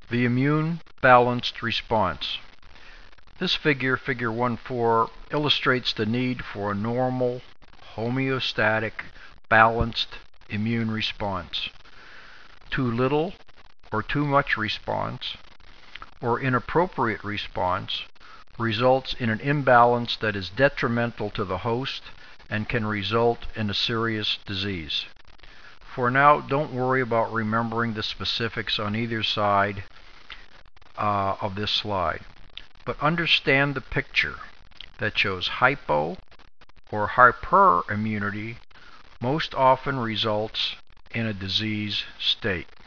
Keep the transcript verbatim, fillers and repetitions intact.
The immune balanced response. This figure, figure one point four, illustrates the need for a normal, homeostatic, balanced immune response. Too little or too much response, or inappropriate response, results in an imbalance that is detrimental to the host and can result in a serious disease. For now, don't worry about remembering the specifics on either side uh, of this slide, but understand the picture that shows hypo or hyperimmunity most often results in a disease state.